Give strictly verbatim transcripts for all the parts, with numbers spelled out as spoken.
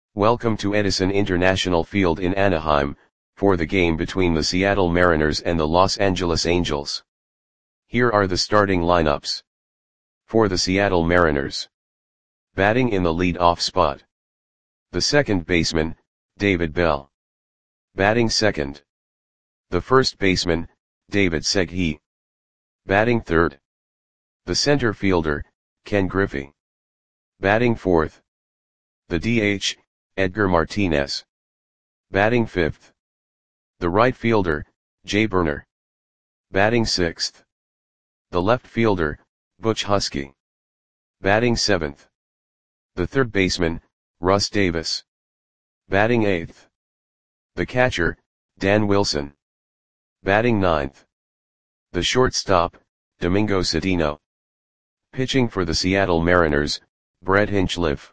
Welcome to Edison International Field in Anaheim, for the game between the Seattle Mariners and the Los Angeles Angels. Here are the starting lineups. For the Seattle Mariners. Batting in the lead-off spot. The second baseman, David Bell. Batting second. The first baseman, David Segui. Batting third. The center fielder, Ken Griffey. Batting fourth. The D H, Edgar Martinez. Batting fifth. The right fielder, Jay Burner. Batting sixth. The left fielder, Butch Huskey. Batting seventh. The third baseman, Russ Davis. Batting eighth. The catcher, Dan Wilson. Batting ninth. The shortstop, Domingo Cedeno. Pitching for the Seattle Mariners, Brett Hinchliffe.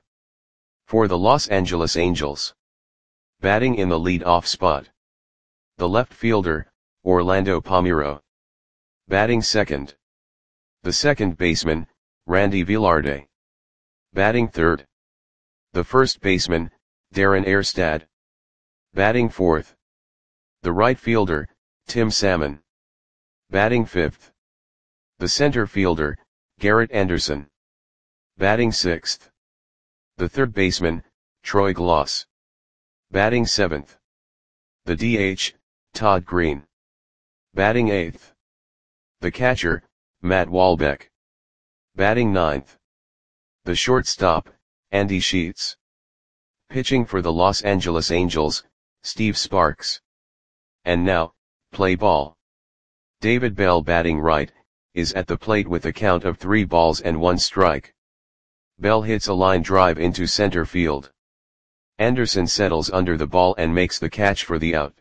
For the Los Angeles Angels. Batting in the lead-off spot. The left fielder, Orlando Palmeiro. Batting second. The second baseman, Randy Velarde. Batting third. The first baseman, Darren Erstad. Batting fourth. The right fielder, Tim Salmon. Batting fifth. The center fielder, Garrett Anderson. Batting sixth. The third baseman, Troy Glaus. Batting seventh. The D H, Todd Green. Batting eighth. The catcher, Matt Walbeck. Batting ninth. The shortstop, Andy Sheets. Pitching for the Los Angeles Angels, Steve Sparks. And now, play ball. David Bell, batting right, is at the plate with a count of three balls and one strike. Bell hits a line drive into center field. Anderson settles under the ball and makes the catch for the out.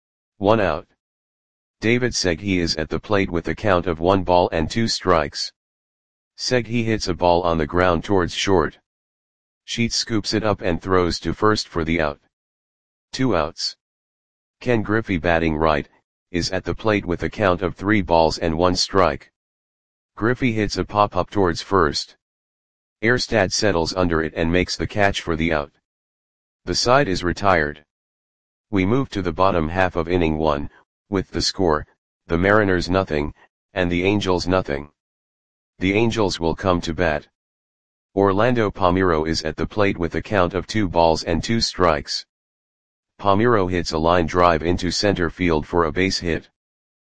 One out. David Segui is at the plate with a count of one ball and two strikes. Segui hits a ball on the ground towards short. Sheets scoops it up and throws to first for the out. Two outs. Ken Griffey, batting right, is at the plate with a count of three balls and one strike. Griffey hits a pop-up towards first. Erstad settles under it and makes the catch for the out. The side is retired. We move to the bottom half of inning one, with the score, the Mariners nothing, and the Angels nothing. The Angels will come to bat. Orlando Palmeiro is at the plate with a count of two balls and two strikes. Palmeiro hits a line drive into center field for a base hit.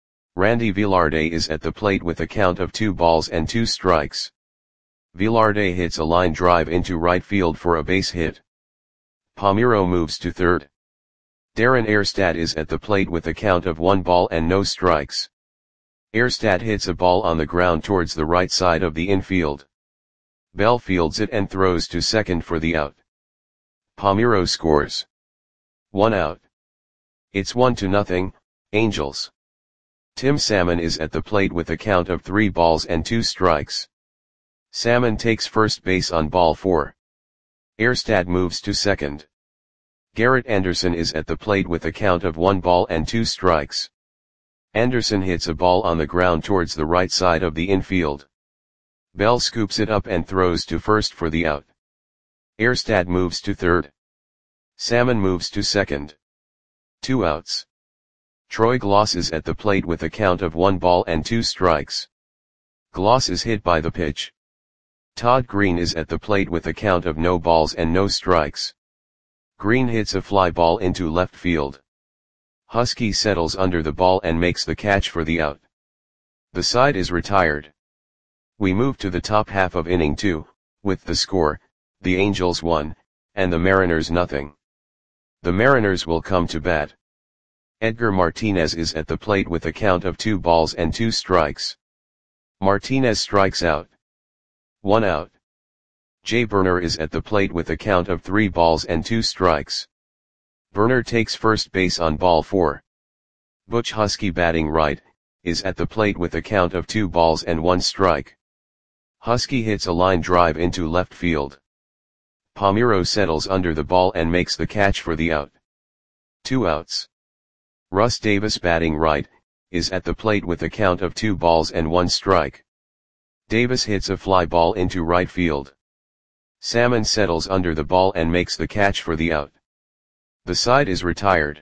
Randy Velarde is at the plate with a count of two balls and two strikes. Velarde hits a line drive into right field for a base hit. Palmeiro moves to third. Darren Erstad is at the plate with a count of one ball and no strikes. Erstad hits a ball on the ground towards the right side of the infield. Bell fields it and throws to second for the out. Palmeiro scores. One out. It's one to nothing, Angels. Tim Salmon is at the plate with a count of three balls and two strikes. Salmon takes first base on ball four. Erstad moves to second. Garrett Anderson is at the plate with a count of one ball and two strikes. Anderson hits a ball on the ground towards the right side of the infield. Bell scoops it up and throws to first for the out. Erstad moves to third. Salmon moves to second. Two outs. Troy Glaus is at the plate with a count of one ball and two strikes. Glaus is hit by the pitch. Todd Green is at the plate with a count of no balls and no strikes. Green hits a fly ball into left field. Huskey settles under the ball and makes the catch for the out. The side is retired. We move to the top half of inning two, with the score, the Angels one, and the Mariners nothing. The Mariners will come to bat. Edgar Martinez is at the plate with a count of two balls and two strikes. Martinez strikes out. One out. Jay Burner is at the plate with a count of three balls and two strikes. Burner takes first base on ball four. Butch Huskey, batting right, is at the plate with a count of two balls and one strike. Huskey hits a line drive into left field. Palmeiro settles under the ball and makes the catch for the out. Two outs. Russ Davis, batting right, is at the plate with a count of two balls and one strike. Davis hits a fly ball into right field. Salmon settles under the ball and makes the catch for the out. The side is retired.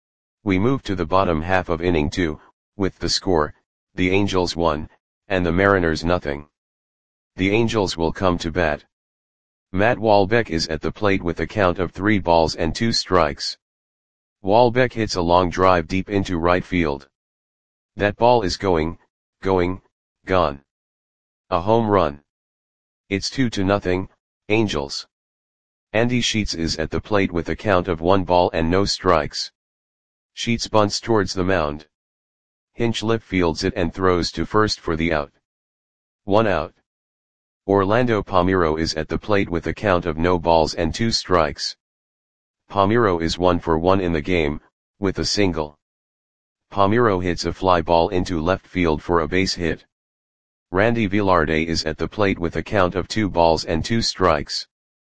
We move to the bottom half of inning two, with the score, the Angels one, and the Mariners nothing. The Angels will come to bat. Matt Walbeck is at the plate with a count of three balls and two strikes. Walbeck hits a long drive deep into right field. That ball is going, going, gone. A home run. It's two to nothing, Angels. Andy Sheets is at the plate with a count of one ball and no strikes. Sheets bunts towards the mound. Hinchliffe fields it and throws to first for the out. One out. Orlando Palmeiro is at the plate with a count of no balls and two strikes. Palmeiro is one for one in the game, with a single. Palmeiro hits a fly ball into left field for a base hit. Randy Velarde is at the plate with a count of two balls and two strikes.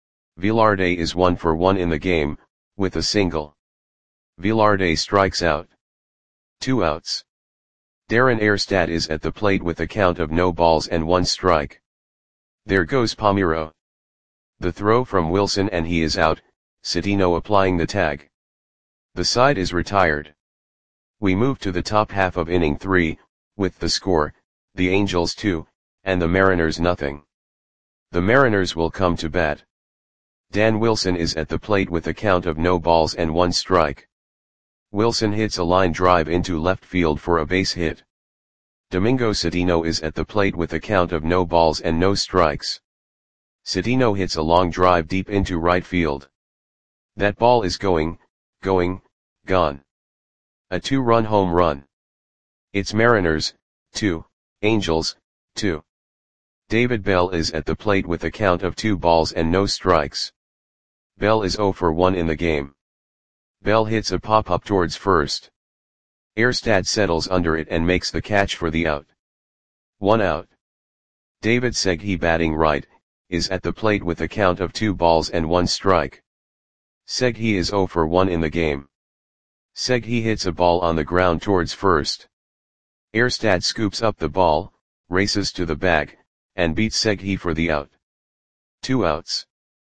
Velarde is one for one in the game, with a single. Velarde strikes out. Two outs. Darren Erstad is at the plate with a count of no balls and one strike. There goes Palmeiro. The throw from Wilson and he is out, Citino applying the tag. The side is retired. We move to the top half of inning three, with the score, the Angels two, and the Mariners nothing. The Mariners will come to bat. Dan Wilson is at the plate with a count of no balls and one strike. Wilson hits a line drive into left field for a base hit. Domingo Citino is at the plate with a count of no balls and no strikes. Citino hits a long drive deep into right field. That ball is going, going, gone. A two-run home run. It's Mariners, two, Angels, two. David Bell is at the plate with a count of two balls and no strikes. Bell is zero for one in the game. Bell hits a pop-up towards first. Erstad settles under it and makes the catch for the out. One out. David Segui, batting right, is at the plate with a count of two balls and one strike. Segui is zero for one in the game. Segui hits a ball on the ground towards first. Erstad scoops up the ball, races to the bag, and beats Segui for the out. Two outs.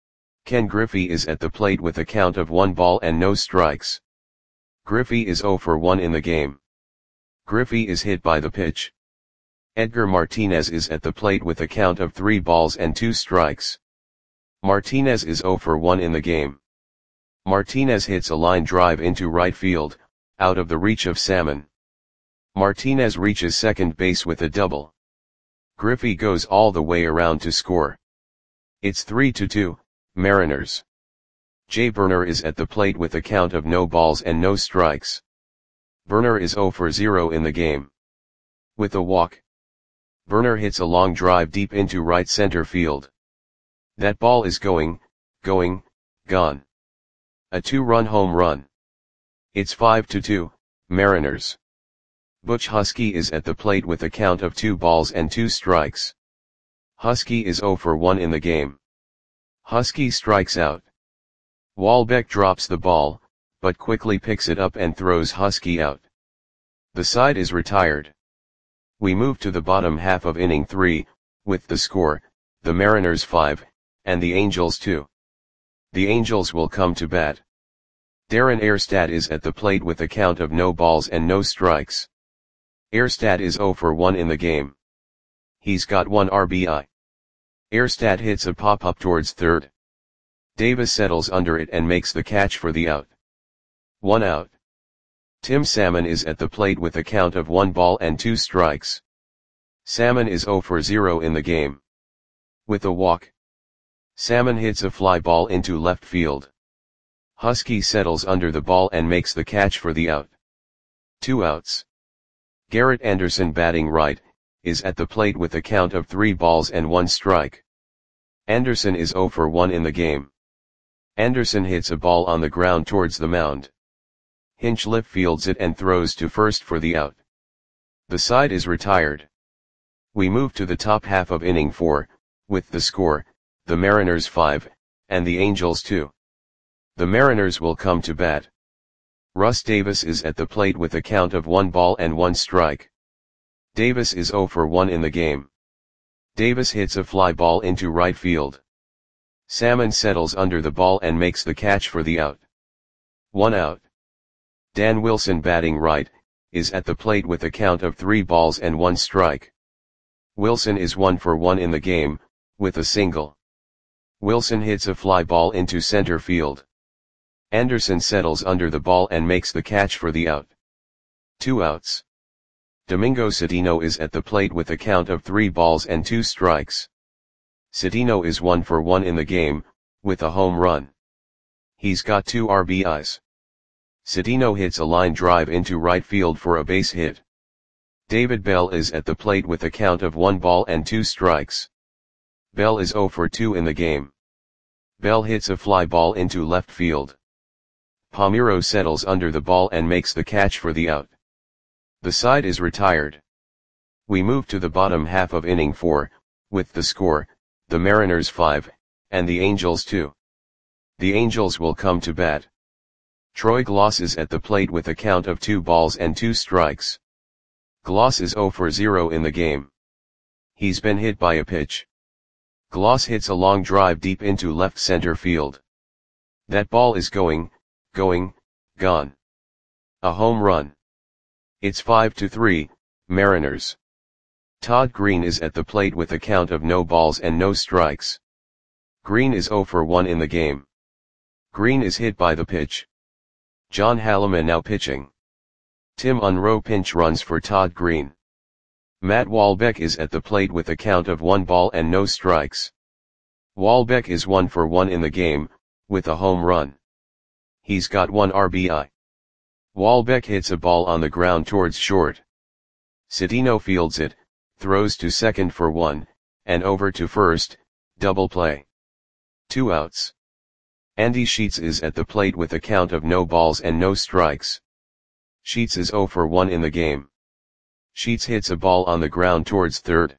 Ken Griffey is at the plate with a count of one ball and no strikes. Griffey is zero for one in the game. Griffey is hit by the pitch. Edgar Martinez is at the plate with a count of three balls and two strikes. Martinez is zero for one in the game. Martinez hits a line drive into right field, out of the reach of Salmon. Martinez reaches second base with a double. Griffey goes all the way around to score. It's three to two, Mariners. Jay Burner is at the plate with a count of no balls and no strikes. Burner is zero for zero in the game. With a walk. Burner hits a long drive deep into right center field. That ball is going, going, gone. A two-run home run. It's five to two, Mariners. Butch Husky is at the plate with a count of two balls and two strikes. Husky is zero for one in the game. Husky strikes out. Walbeck drops the ball, but quickly picks it up and throws Husky out. The side is retired. We move to the bottom half of inning three, with the score, the Mariners five, and the Angels two. The Angels will come to bat. Darren Erstad is at the plate with a count of no balls and no strikes. Erstad is zero for one in the game. He's got one R B I. Erstad hits a pop-up towards third. Davis settles under it and makes the catch for the out. One out. Tim Salmon is at the plate with a count of one ball and two strikes. Salmon is zero for zero in the game. With a walk. Salmon hits a fly ball into left field. Husky settles under the ball and makes the catch for the out. Two outs. Garrett Anderson, batting right, is at the plate with a count of three balls and one strike. Anderson is zero for one in the game. Anderson hits a ball on the ground towards the mound. Hinchliffe fields it and throws to first for the out. The side is retired. We move to the top half of inning four, with the score, the Mariners five, and the Angels two. The Mariners will come to bat. Russ Davis is at the plate with a count of one ball and one strike. Davis is zero for one in the game. Davis hits a fly ball into right field. Salmon settles under the ball and makes the catch for the out. One out. Dan Wilson, batting right, is at the plate with a count of three balls and one strike. Wilson is one for one in the game, with a single. Wilson hits a fly ball into center field. Anderson settles under the ball and makes the catch for the out. Two outs. Domingo Cedeno is at the plate with a count of three balls and two strikes. Cedeno is one for one in the game, with a home run. He's got two R B Is. Cedeno hits a line drive into right field for a base hit. David Bell is at the plate with a count of one ball and two strikes. Bell is zero for two in the game. Bell hits a fly ball into left field. Palmeiro settles under the ball and makes the catch for the out. The side is retired. We move to the bottom half of inning four, with the score, the Mariners five, and the Angels two. The Angels will come to bat. Troy Glaus is at the plate with a count of two balls and two strikes. Glaus is zero for zero in the game. He's been hit by a pitch. Glaus hits a long drive deep into left center field. That ball is going, going, gone. A home run. It's five to three, Mariners. Todd Green is at the plate with a count of no balls and no strikes. Green is zero for one in the game. Green is hit by the pitch. John Halleman now pitching. Tim Unroe pinch runs for Todd Green. Matt Walbeck is at the plate with a count of one ball and no strikes. Walbeck is one for one in the game, with a home run. He's got one R B I. Walbeck hits a ball on the ground towards short. Cedeno fields it, throws to second for one, and over to first, double play. Two outs. Andy Sheets is at the plate with a count of no balls and no strikes. Sheets is zero for one in the game. Sheets hits a ball on the ground towards third.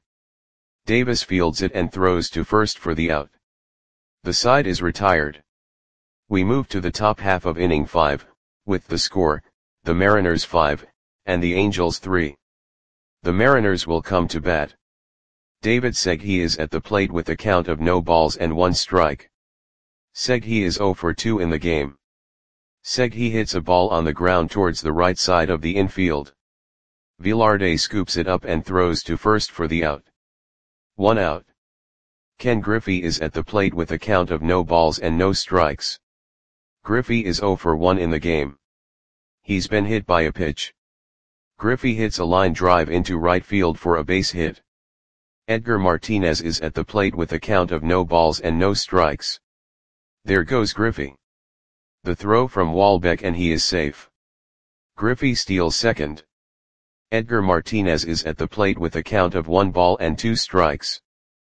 Davis fields it and throws to first for the out. The side is retired. We move to the top half of inning five, with the score, the Mariners five, and the Angels three. The Mariners will come to bat. David Segui is at the plate with a count of no balls and one strike. Segui is zero for two in the game. Segui hits a ball on the ground towards the right side of the infield. Velarde scoops it up and throws to first for the out. One out. Ken Griffey is at the plate with a count of no balls and no strikes. Griffey is zero for one in the game. He's been hit by a pitch. Griffey hits a line drive into right field for a base hit. Edgar Martinez is at the plate with a count of no balls and no strikes. There goes Griffey. The throw from Walbeck and he is safe. Griffey steals second. Edgar Martinez is at the plate with a count of one ball and two strikes.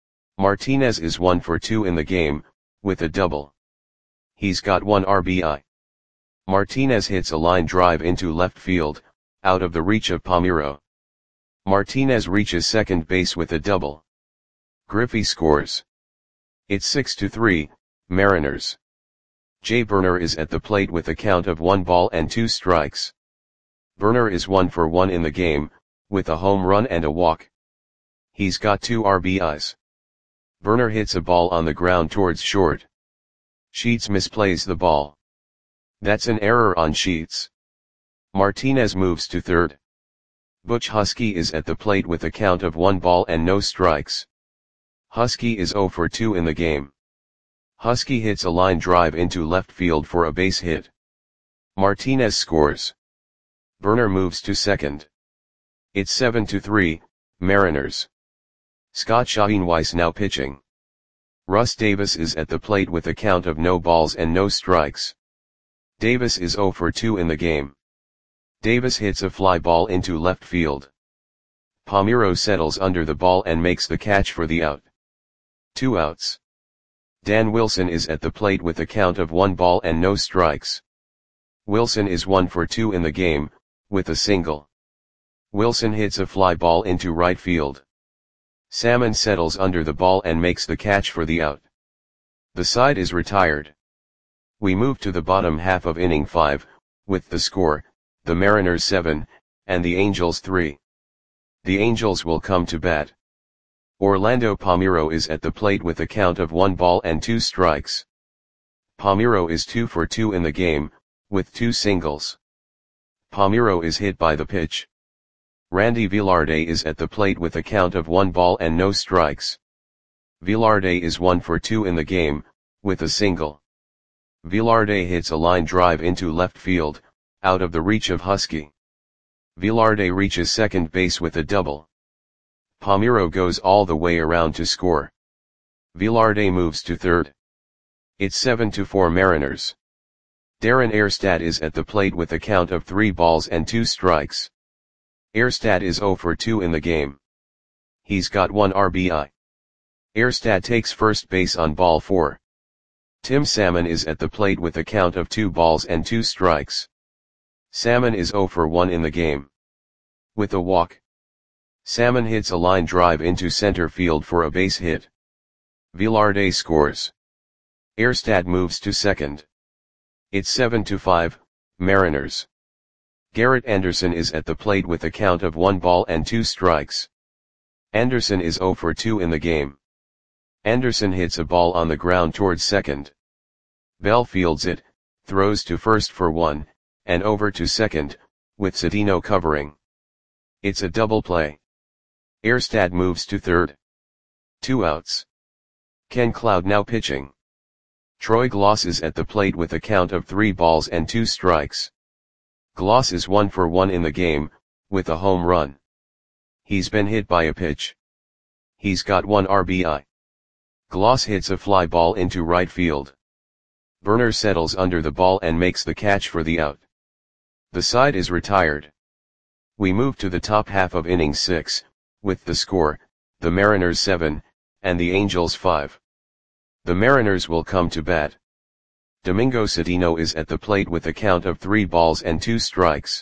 Martinez is one for two in the game, with a double. He's got one R B I. Martinez hits a line drive into left field, out of the reach of Palmeiro. Martinez reaches second base with a double. Griffey scores. It's six to three, Mariners. Jay Burner is at the plate with a count of one ball and two strikes. Burner is one for one in the game, with a home run and a walk. He's got two R B Is. Burner hits a ball on the ground towards short. Sheets misplays the ball. That's an error on Sheets. Martinez moves to third. Butch Husky is at the plate with a count of one ball and no strikes. Husky is zero for two in the game. Husky hits a line drive into left field for a base hit. Martinez scores. Burner moves to second. It's seven to three, Mariners. Scott Schoenweiss now pitching. Russ Davis is at the plate with a count of no balls and no strikes. Davis is zero for two in the game. Davis hits a fly ball into left field. Palmeiro settles under the ball and makes the catch for the out. Two outs. Dan Wilson is at the plate with a count of one ball and no strikes. Wilson is one for two in the game, with a single. Wilson hits a fly ball into right field. Salmon settles under the ball and makes the catch for the out. The side is retired. We move to the bottom half of inning five, with the score, the Mariners seven, and the Angels three. The Angels will come to bat. Orlando Palmeiro is at the plate with a count of one ball and two strikes. Palmeiro is two for two in the game, with two singles. Palmeiro is hit by the pitch. Randy Velarde is at the plate with a count of one ball and no strikes. Velarde is one for two in the game, with a single. Velarde hits a line drive into left field, out of the reach of Husky. Velarde reaches second base with a double. Palmeiro goes all the way around to score. Velarde moves to third. It's seven to four Mariners. Darren Erstad is at the plate with a count of three balls and two strikes. Erstad is zero for two in the game. He's got one R B I. Erstad takes first base on ball four. Tim Salmon is at the plate with a count of two balls and two strikes. Salmon is zero for one in the game. With a walk. Salmon hits a line drive into center field for a base hit. Velarde scores. Erstad moves to second. It's seven to five, Mariners. Garrett Anderson is at the plate with a count of one ball and two strikes. Anderson is zero for two in the game. Anderson hits a ball on the ground towards second. Bell fields it, throws to first for one, and over to second, with Cedeno covering. It's a double play. Erstad moves to third. Two outs. Ken Cloud now pitching. Troy Gloss is at the plate with a count of three balls and two strikes. Gloss is one for one in the game, with a home run. He's been hit by a pitch. He's got one R B I. Gloss hits a fly ball into right field. Burner settles under the ball and makes the catch for the out. The side is retired. We move to the top half of inning six, with the score, the Mariners seven, and the Angels five. The Mariners will come to bat. Domingo Cedeno is at the plate with a count of three balls and two strikes.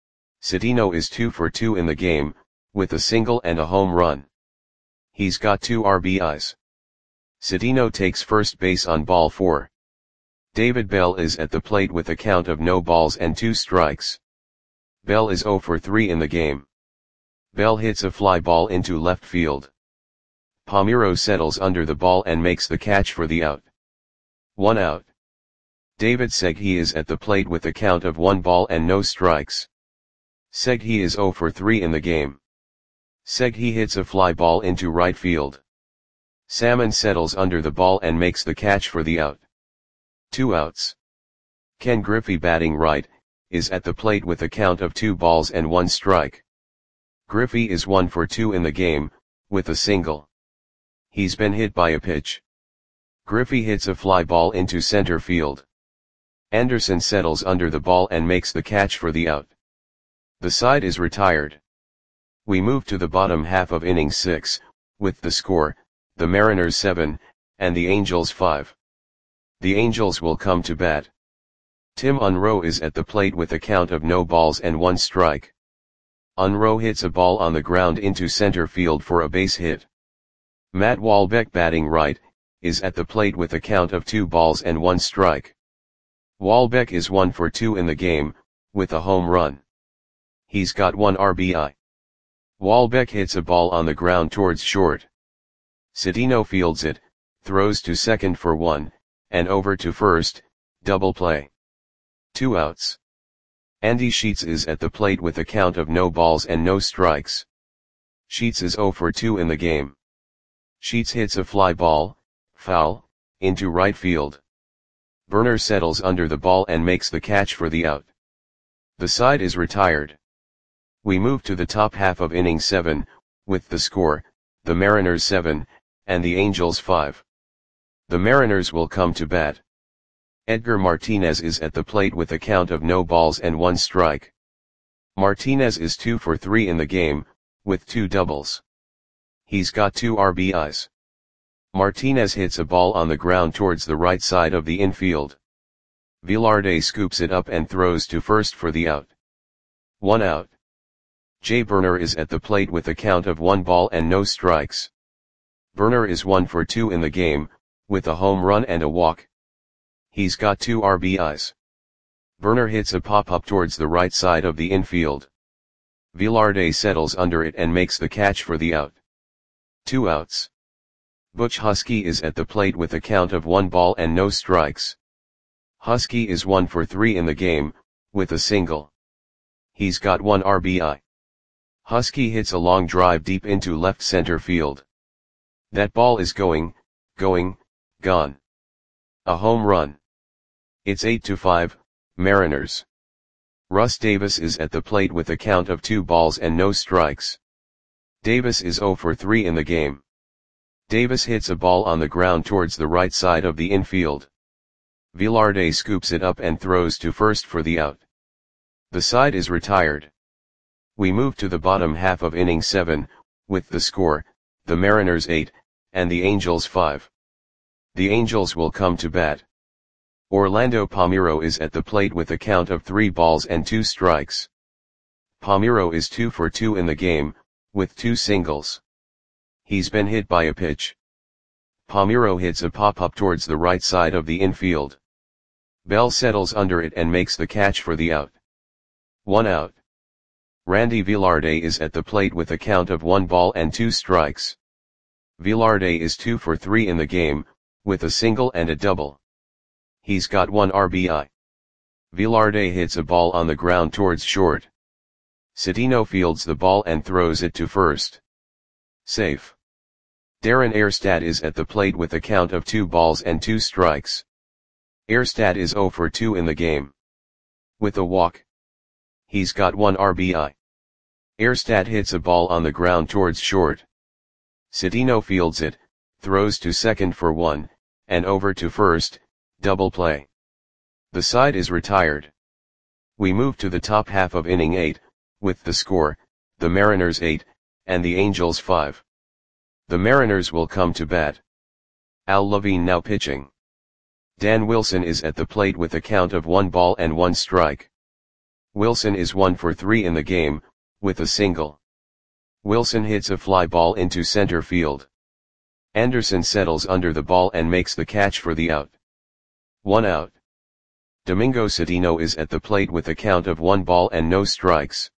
Cedeno is two for two in the game, with a single and a home run. He's got two R B Is. Cedeno takes first base on ball four. David Bell is at the plate with a count of no balls and two strikes. Bell is zero for three in the game. Bell hits a fly ball into left field. Palmeiro settles under the ball and makes the catch for the out. One out. David Segui is at the plate with a count of one ball and no strikes. Segui is zero for three in the game. Segui hits a fly ball into right field. Salmon settles under the ball and makes the catch for the out. Two outs. Ken Griffey, batting right, is at the plate with a count of two balls and one strike. Griffey is one for two in the game, with a single. He's been hit by a pitch. Griffey hits a fly ball into center field. Anderson settles under the ball and makes the catch for the out. The side is retired. We move to the bottom half of inning six, with the score, the Mariners seven, and the Angels five. The Angels will come to bat. Tim Unroe is at the plate with a count of no balls and one strike. Unroe hits a ball on the ground into center field for a base hit. Matt Walbeck, batting right, is at the plate with a count of two balls and one strike. Walbeck is one for two in the game, with a home run. He's got one R B I. Walbeck hits a ball on the ground towards short. Cedeno fields it, throws to second for one, and over to first, double play. Two outs. Andy Sheets is at the plate with a count of no balls and no strikes. Sheets is zero for two in the game. Sheets hits a fly ball, foul, into right field. Burner settles under the ball and makes the catch for the out. The side is retired. We move to the top half of inning seven, with the score, the Mariners seven, and the Angels five. The Mariners will come to bat. Edgar Martinez is at the plate with a count of no balls and one strike. Martinez is two for three in the game, with two doubles. He's got two R B Is. Martinez hits a ball on the ground towards the right side of the infield. Velarde scoops it up and throws to first for the out. One out. Jay Burner is at the plate with a count of one ball and no strikes. Burner is one for two in the game, with a home run and a walk. He's got two R B Is. Burner hits a pop-up towards the right side of the infield. Velarde settles under it and makes the catch for the out. Two outs. Butch Husky is at the plate with a count of one ball and no strikes. Husky is one for three in the game, with a single. He's got one R B I. Husky hits a long drive deep into left center field. That ball is going, going, gone. A home run. It's eight to five, Mariners. Russ Davis is at the plate with a count of two balls and no strikes. Davis is zero for three in the game. Davis hits a ball on the ground towards the right side of the infield. Velarde scoops it up and throws to first for the out. The side is retired. We move to the bottom half of inning seven, with the score, the Mariners eight, and the Angels five. The Angels will come to bat. Orlando Palmeiro is at the plate with a count of three balls and two strikes. Palmeiro is two for two in the game, with two singles. He's been hit by a pitch. Palmeiro hits a pop-up towards the right side of the infield. Bell settles under it and makes the catch for the out. One out. Randy Velarde is at the plate with a count of one ball and two strikes. Velarde is two for three in the game, with a single and a double. He's got one R B I. Velarde hits a ball on the ground towards short. Cedeno fields the ball and throws it to first. Safe. Darren Erstad is at the plate with a count of two balls and two strikes. Erstad is zero for two in the game. With a walk. He's got one R B I. Erstad hits a ball on the ground towards short. Cedeno fields it, throws to second for one, and over to first, double play. The side is retired. We move to the top half of inning eight, with the score, the Mariners eight, and the Angels five. The Mariners will come to bat. Al Levine now pitching. Dan Wilson is at the plate with a count of one ball and one strike. Wilson is one for three in the game, with a single. Wilson hits a fly ball into center field. Anderson settles under the ball and makes the catch for the out. One out. Domingo Cedeno is at the plate with a count of one ball and no strikes.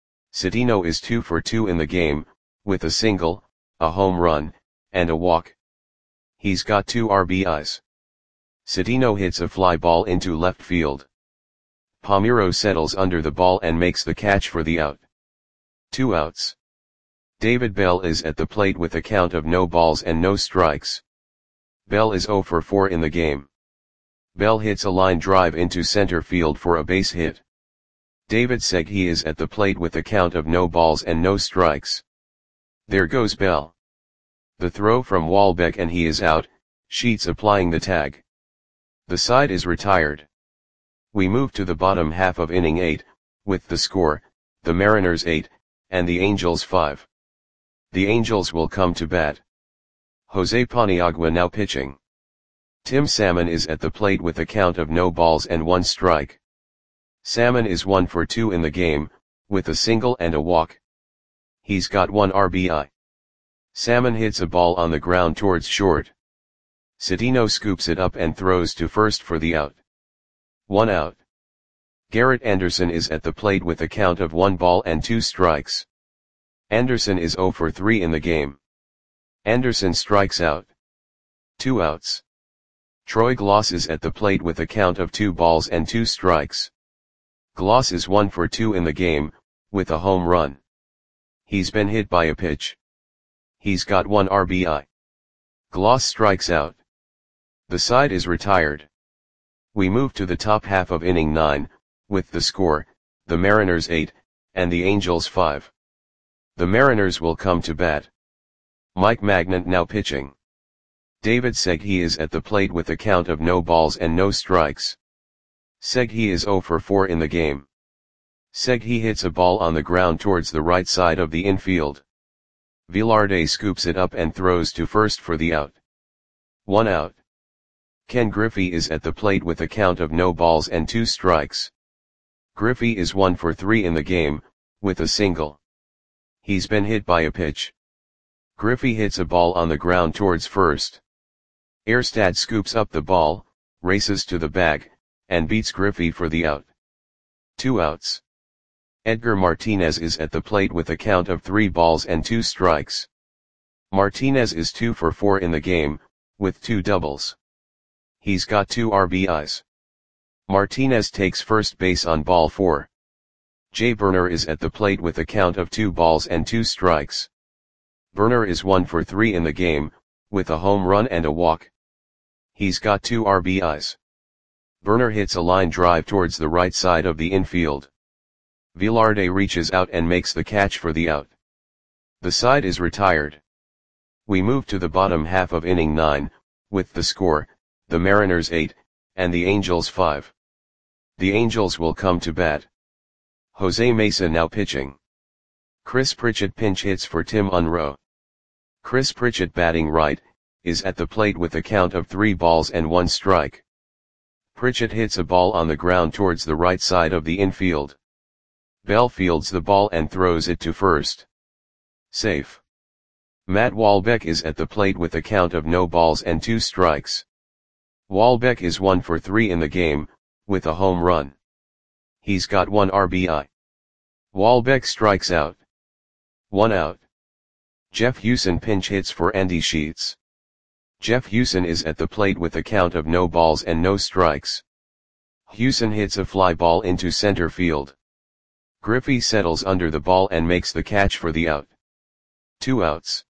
Cedeno is two for two in the game, with a single, a home run, and a walk. He's got two R B Is. Cedeno hits a fly ball into left field. Palmeiro settles under the ball and makes the catch for the out. Two outs. David Bell is at the plate with a count of no balls and no strikes. Bell is zero for four in the game. Bell hits a line drive into center field for a base hit. David Segui is at the plate with a count of no balls and no strikes. There goes Bell. The throw from Walbeck and he is out, Sheets applying the tag. The side is retired. We move to the bottom half of inning eight, with the score, the Mariners eight, and the Angels five. The Angels will come to bat. Jose Paniagua now pitching. Tim Salmon is at the plate with a count of no balls and one strike. Salmon is one for two in the game, with a single and a walk. He's got one R B I. Salmon hits a ball on the ground towards short. Cedeno scoops it up and throws to first for the out. One out. Garrett Anderson is at the plate with a count of one ball and two strikes. Anderson is zero for three in the game. Anderson strikes out. Two outs. Troy Gloss is at the plate with a count of two balls and two strikes. Gloss is one for two in the game, with a home run. He's been hit by a pitch. He's got one R B I. Gloss strikes out. The side is retired. We move to the top half of inning nine, with the score, the Mariners eight, and the Angels five. The Mariners will come to bat. Mike Magnant now pitching. David Segui is at the plate with a count of no balls and no strikes. Segui is zero for four in the game. Segui hits a ball on the ground towards the right side of the infield. Velarde scoops it up and throws to first for the out. One out. Ken Griffey is at the plate with a count of no balls and two strikes. Griffey is one for three in the game, with a single. He's been hit by a pitch. Griffey hits a ball on the ground towards first. Erstad scoops up the ball, races to the bag, and beats Griffey for the out. Two outs. Edgar Martinez is at the plate with a count of three balls and two strikes. Martinez is two for four in the game, with two doubles. He's got two R B Is. Martinez takes first base on ball four. Jay Burner is at the plate with a count of two balls and two strikes. Burner is one for three in the game, with a home run and a walk. He's got two R B Is. Burner hits a line drive towards the right side of the infield. Velarde reaches out and makes the catch for the out. The side is retired. We move to the bottom half of inning nine, with the score, the Mariners eight, and the Angels five. The Angels will come to bat. Jose Mesa now pitching. Chris Pritchett pinch hits for Tim Unruh. Chris Pritchett, batting right, is at the plate with a count of three balls and one strike. Pritchett hits a ball on the ground towards the right side of the infield. Bell fields the ball and throws it to first. Safe. Matt Walbeck is at the plate with a count of no balls and two strikes. Walbeck is one for three in the game, with a home run. He's got one R B I. Walbeck strikes out. One out. Jeff Hewson pinch hits for Andy Sheets. Jeff Hewson is at the plate with a count of no balls and no strikes. Hewson hits a fly ball into center field. Griffey settles under the ball and makes the catch for the out. Two outs.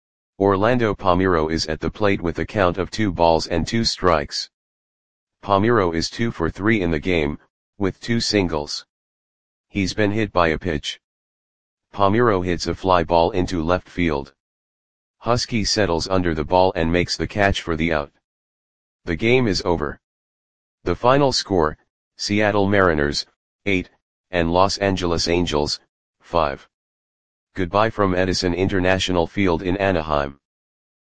Orlando Palmeiro is at the plate with a count of two balls and two strikes. Palmeiro is two for three in the game, with two singles. He's been hit by a pitch. Palmeiro hits a fly ball into left field. Husky settles under the ball and makes the catch for the out. The game is over. The final score, Seattle Mariners, eight, and Los Angeles Angels, five. Goodbye from Edison International Field in Anaheim.